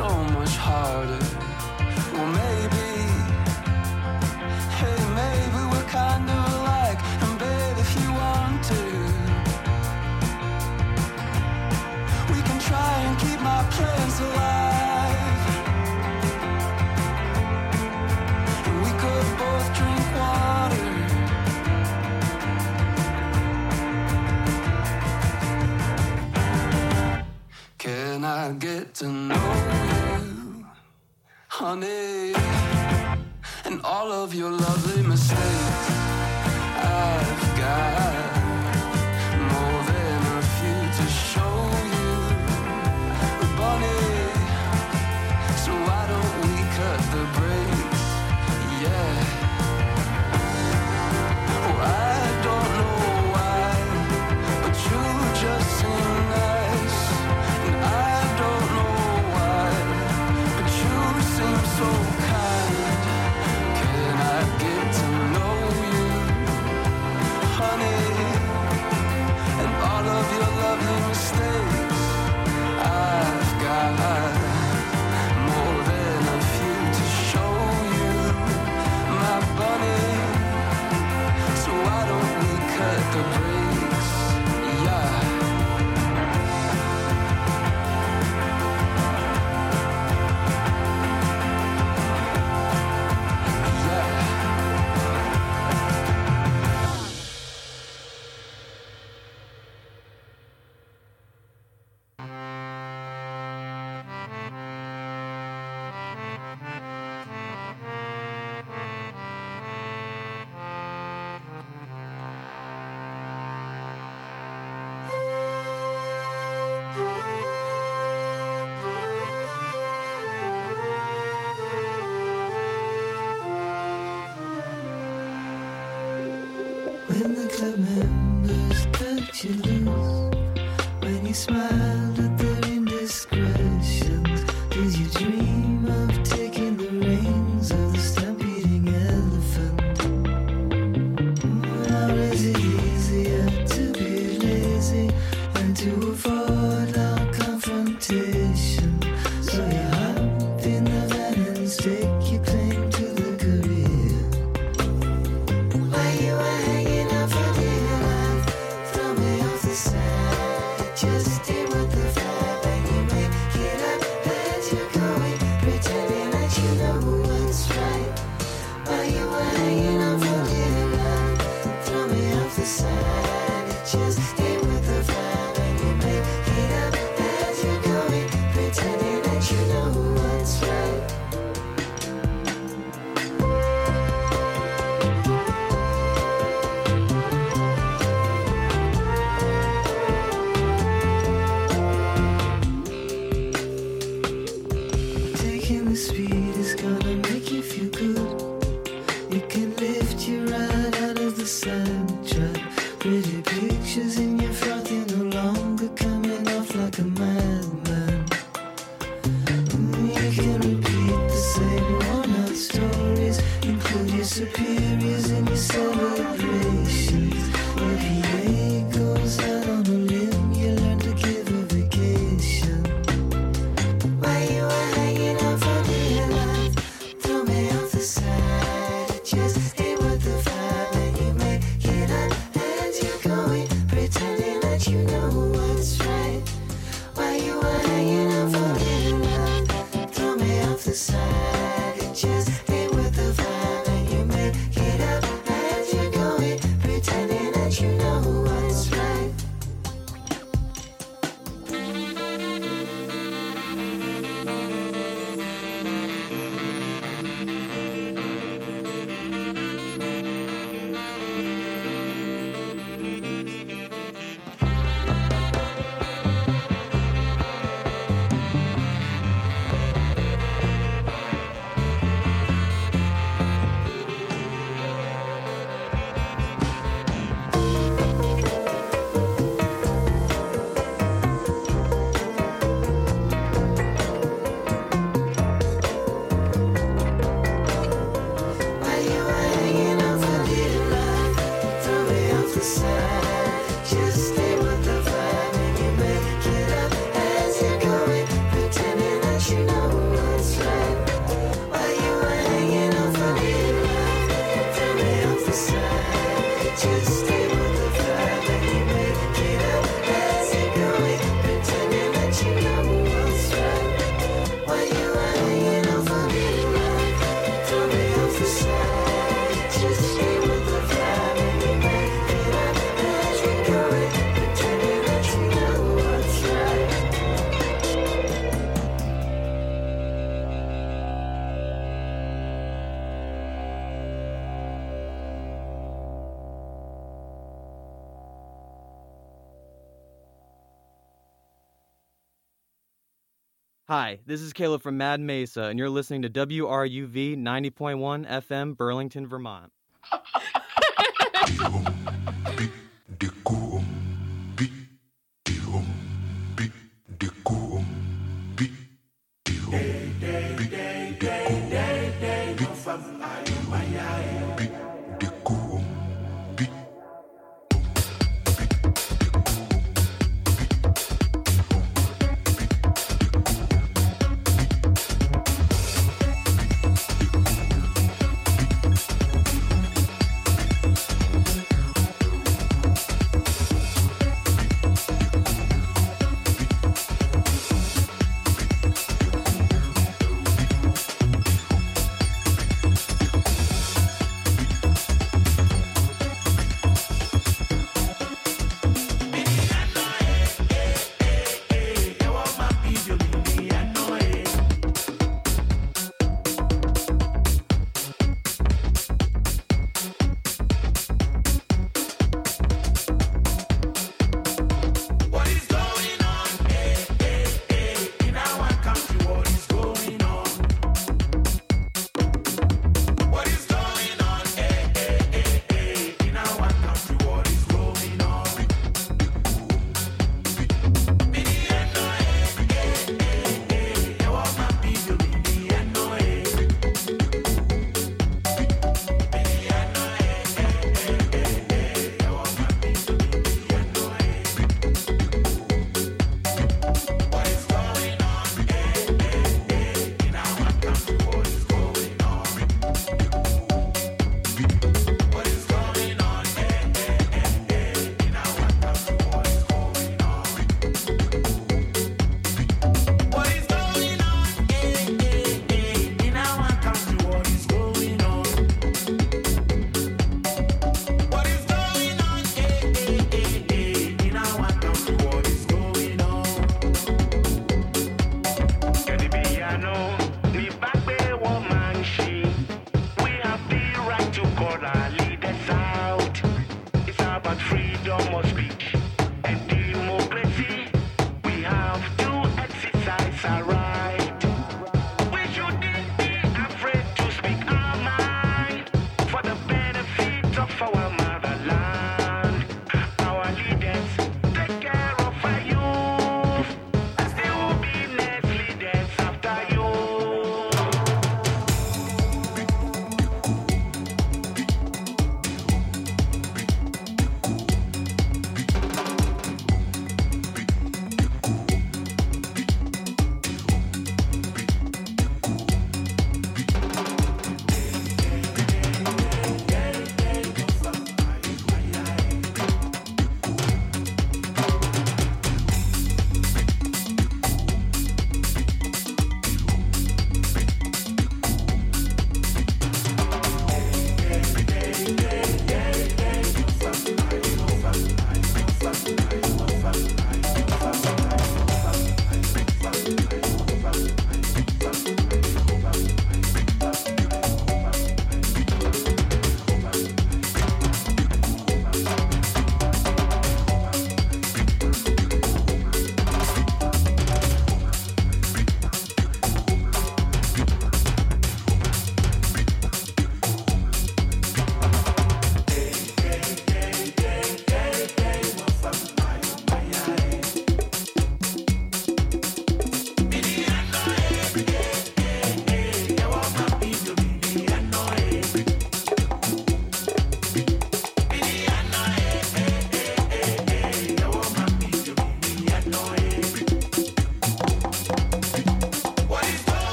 so much harder. Well, maybe, hey, maybe we're kind of alike. And babe, if you want to, we can try and keep my plans alive. And we could both drink water. Can I get to know you, honey, and all of your lovely mistakes? I've got more than a few to show you, Bunny, so why don't we cut the brakes? Yeah. Oh, I don't know why, but you just seem nice. And I don't know why, but you seem so kind. Can I get to know you, honey, and all of your lovely mistakes? I've got more than a few to show you, my bunny, so why don't we cut the brakes? Yeah. When the club members cut you loose, when you smiled at their indiscretions, did you dream of taking the reins of the stampeding elephant? Or is it easier to be lazy and to avoid our confrontation? So you hop in the van and stake your claim to the career. While you were hanging out for dear life, throw me off the side. Just stay with the vibe and you make it up as you're going, pretending that you know what's right. While you were hanging out for dear life, throw me off the side. Just stay with the vibe and you make it up as you're going, pretending that you know what's right. Taking the speed is gonna make you feel good. It can lift you right out of the sidetrack. Pretty pictures in your frock, you're no longer coming off like a madman. You can repeat the same worn-out stories, include your superiors in your celebrations. Your PA goes out on a limb, you learn to give a vacation. While you were hanging out for dear life, throw me off the side. Just stay with the vibe and you make it up as you're going, pretending that you know what's right. While you were hanging out for dear life, throw me off the side. Just stay with the vibe and you make it up as you're going, pretending that you know what's right. Hi, this is Caleb from Mad Mesa, and you're listening to WRUV 90.1 FM, Burlington, Vermont.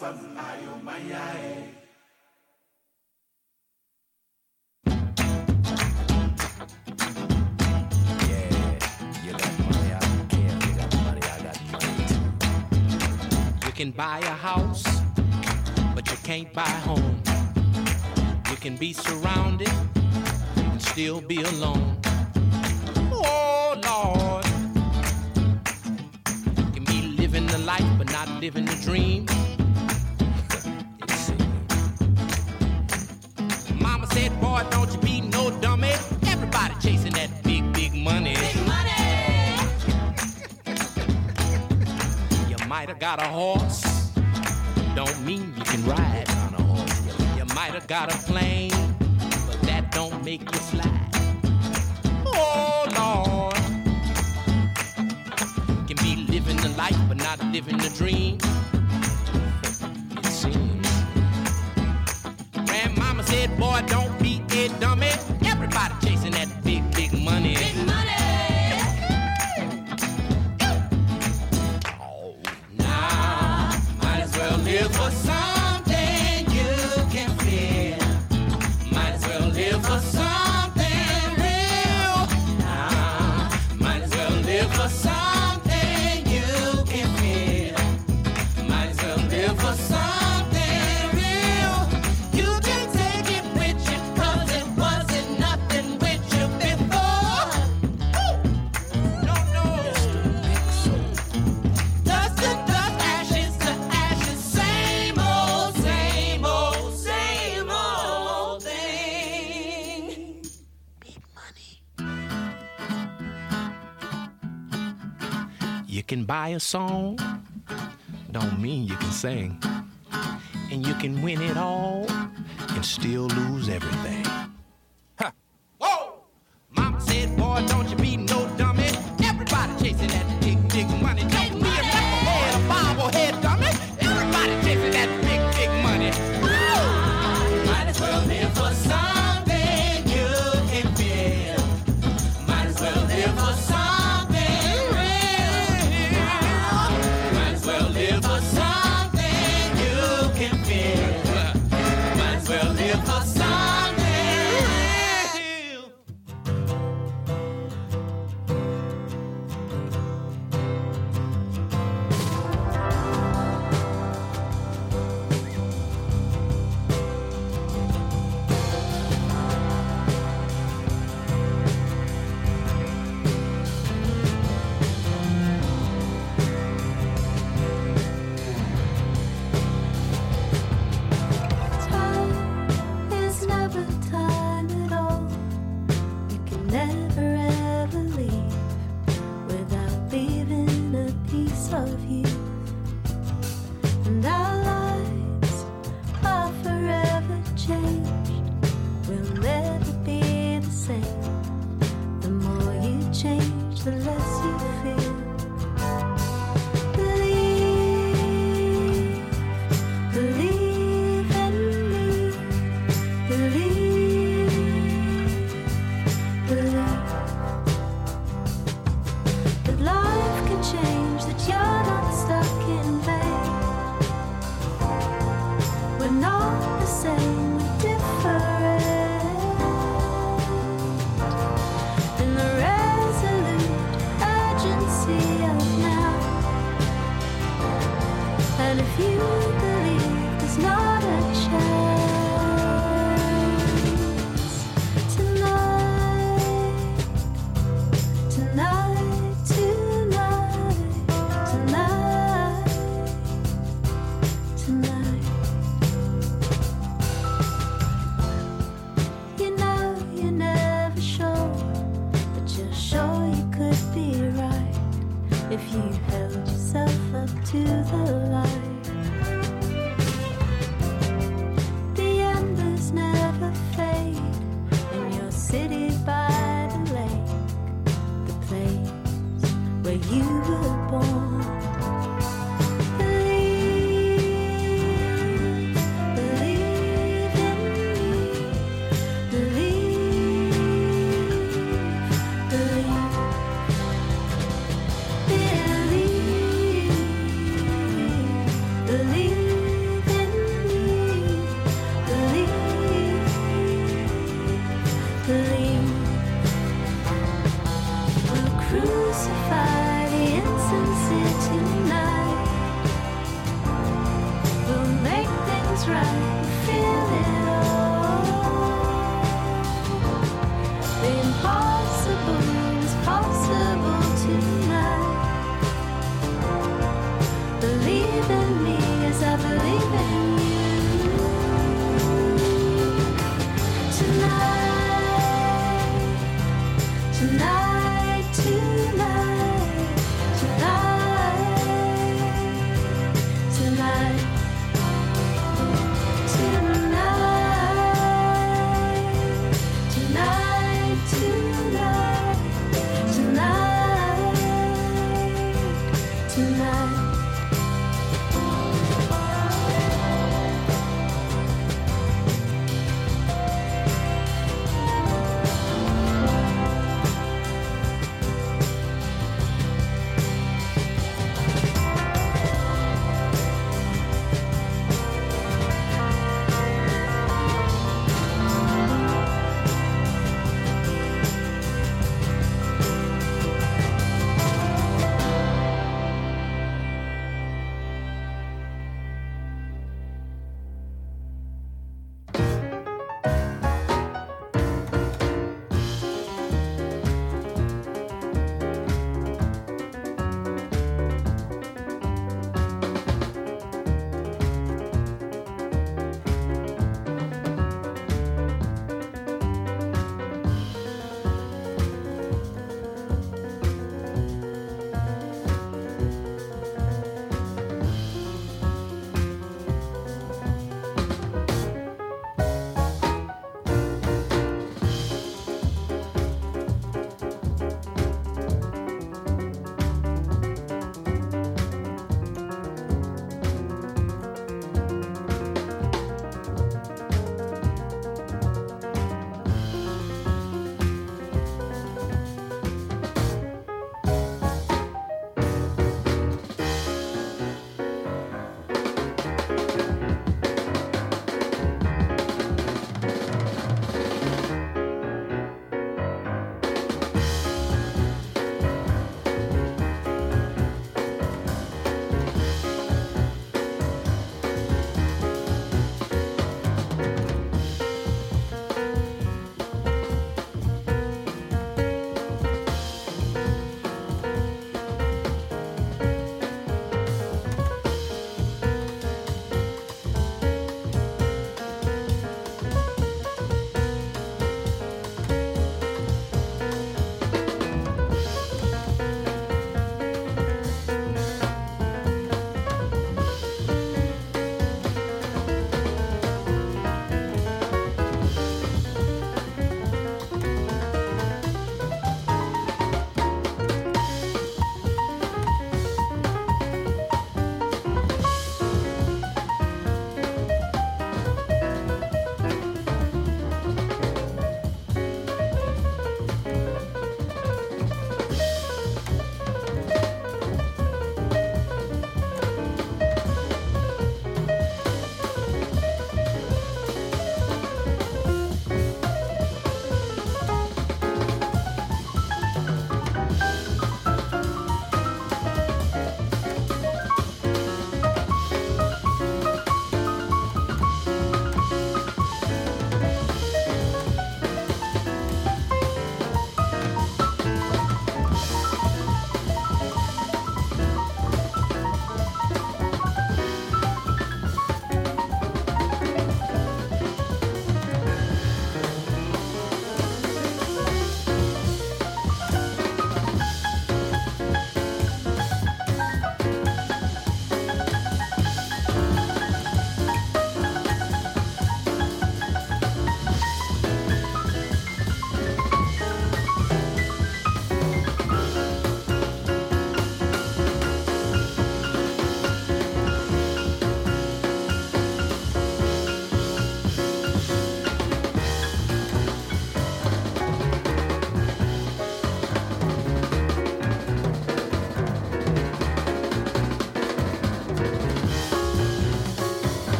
You can buy a house, but you can't buy a home. You can be surrounded and still be alone. Oh, Lord. You can be living the life, but not living the dream. Mama said, boy, don't you be no dummy. Everybody chasing that big, big money. Big money! You might have got a horse. Don't mean you can ride on a horse. You might have got a plane, but that don't make you fly. Oh, Lord. Can be living the life, but not living the dream. It seems. Grandmama said, boy, don't be a dummy. Everybody chasing that big, big money. Big money. Oh, now, might as well live for something you can feel. Might as well live for something real. Now, might as well live for something you can feel. Might as well live for something real. You can take it with you, 'cause it wasn't nothing with you before. No, no. Dust to dust, ashes to ashes, same old, same old, same old thing. Big money. You can buy a song, don't mean you can sing. And you can win it all and still lose everything. Ha! Whoa! Mama said, boy, don't you be no dummy. Everybody chasing that big, big money. Don't be a knucklehead, a bobblehead dummy. Everybody chasing that big, big money. Might as well live for something you can feel. Might as well live for something real. Might as well live for something you can feel. Might as well live for something real. Time is never time at all. You can never ever leave without leaving a piece of you. And our lives are forever changed. We'll never be the same. The more you change, the less you feel. Believe, believe in me. Believe, believe that life can change, that you're not stuck in vain. right, feel it all. The impossible is possible tonight. Believe in me as I believe in you. Tonight, tonight, tonight, tonight, tonight, tonight, tonight, tonight, tonight, tonight.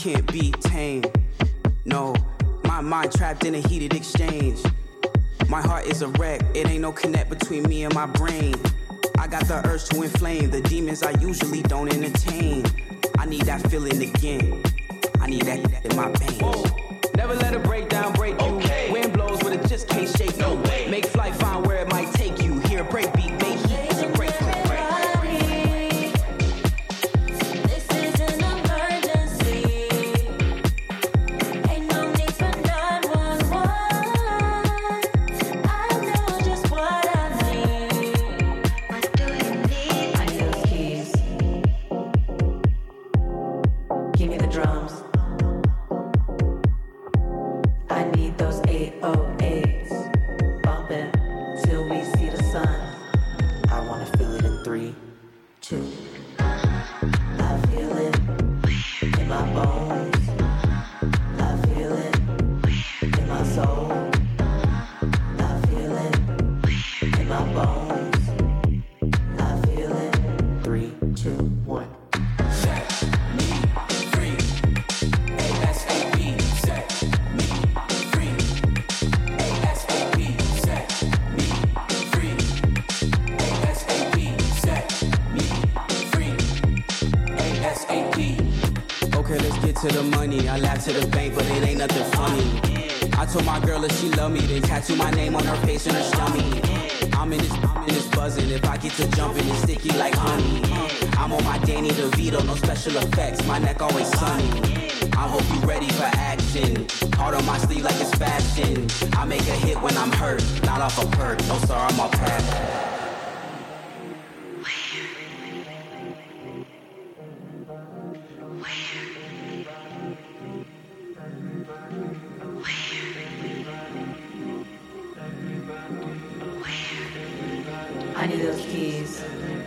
can't be tamed. No, my mind trapped in a heated exchange. My heart is a wreck, it ain't no connect between me and my brain. I got the urge to inflame the demons I usually don't entertain. I need that feeling again. I need that in my veins. Whoa. Never let a breakdown break you. Okay. Wind blows, but it just can't shake you. No way. Make flight, find where it might take you. Hear a break beat, make heat, it's a break. To the money, I laugh to the bank, but it ain't nothing funny. I told my girl if she love me, then tattoo my name on her face and her stomach. I'm in this buzzing. If I get to jumping, it's sticky like honey. I'm on my Danny DeVito, no special effects. My neck always sunny. I hope you ready for action. Heart on my sleeve like it's fashion. I make a hit when I'm hurt, not off a perk. No sir, I'm off path. I need those keys.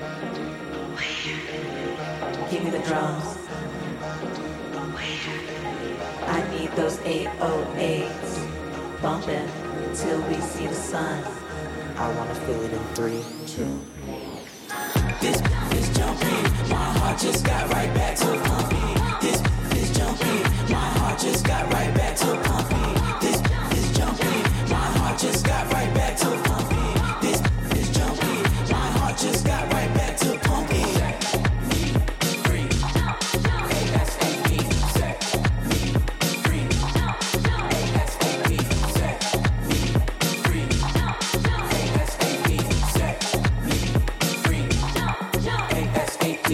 Give me the drums. I need those 808s. Bumping till we see the sun. I wanna feel it in 3, 2. This is jumping. My heart just got right back to pumping. This is jumping. My heart just got right back to pumping. This is jumping. My heart just got right back to pumping. This is jumping. My heart just got right back to pumping. Set me free. ASAP. Set me free. ASAP. Set me free. ASAP. Set me free. ASAP.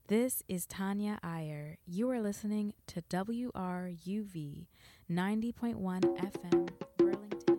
This is Tanya Iyer. You are listening to WRUV 90.1 FM, Burlington.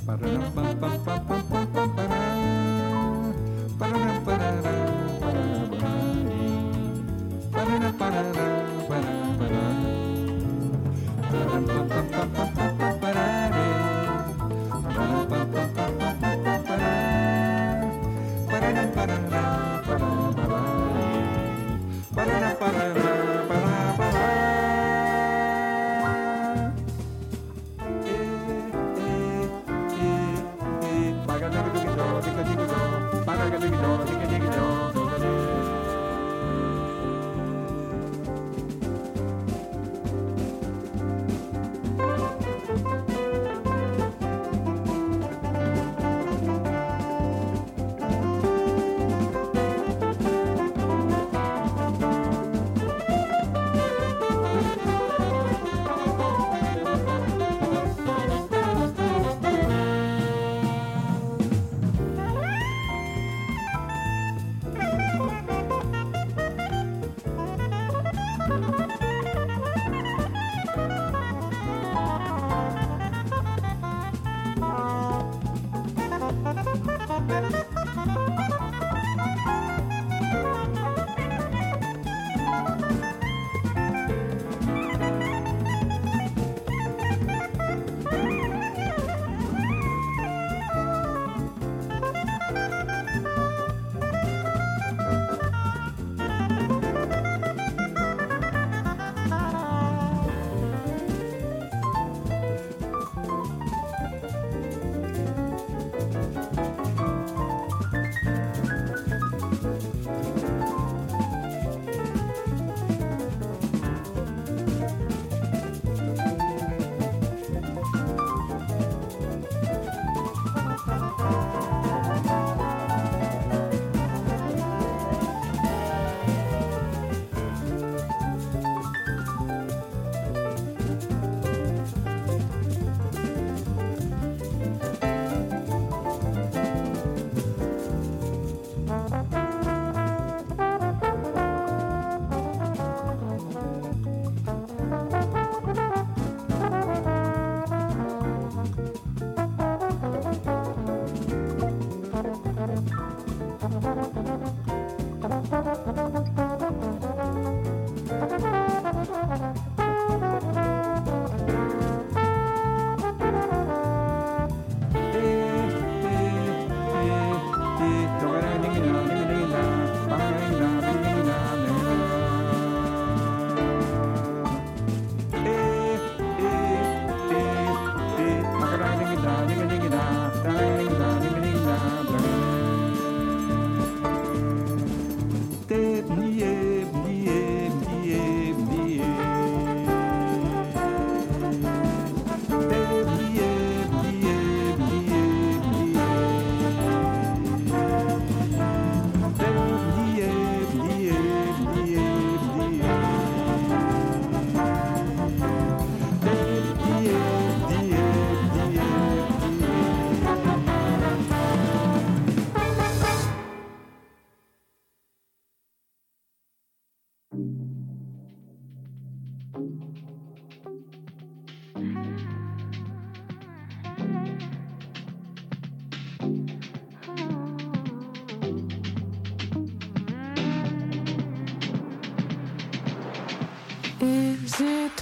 Is it